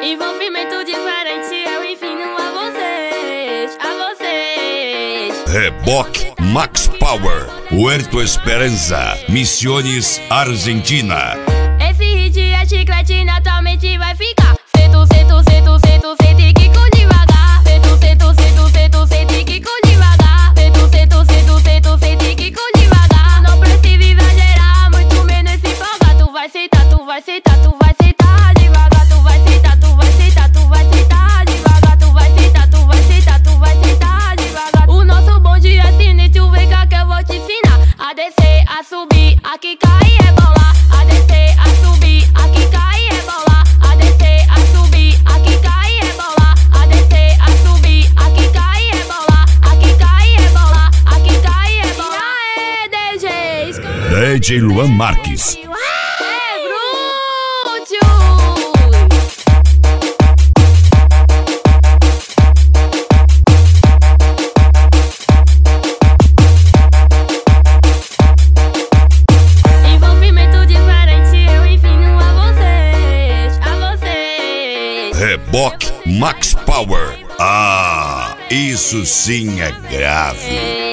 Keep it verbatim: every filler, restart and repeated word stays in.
Envolvimento diferente, eu ensino a vocês, a vocês. Reboque Max Power, Puerto Esperança, Misiones, Argentina. Esse hit é chiclete, naturalmente vai ficar. Sento, sento, sento, sento, sente que com devagar. Sento, sento, sento, sento, sente que com devagar. Sento, sento, sento, sento, sente que com devagar. Não precisa exagerar, muito menos se empolgar. Tu vai sentar, tu vai sentar, tu vai sentar devagar. Tu vai sentar, tu vai sentar, tu vai sentar devagar. Tu vai sentar, tu vai sentar, tu vai sentar devagar. O nosso bonde é sinistro, vem cá que eu vou te ensinar. A descer, a subir, a quicar e rebolar. A descer, a subir, a quicar e rebolar. A descer, a subir, a quicar e rebolar. A descer, a subir, a quicar e rebolar. A quicar e rebolar, a quicar e rebolar. E aí, D Js? D J Luan Marques. É Brútil! Envolvimento diferente, eu ensino a vocês, a vocês. Reboque Max Power. Ah, isso sim é grave.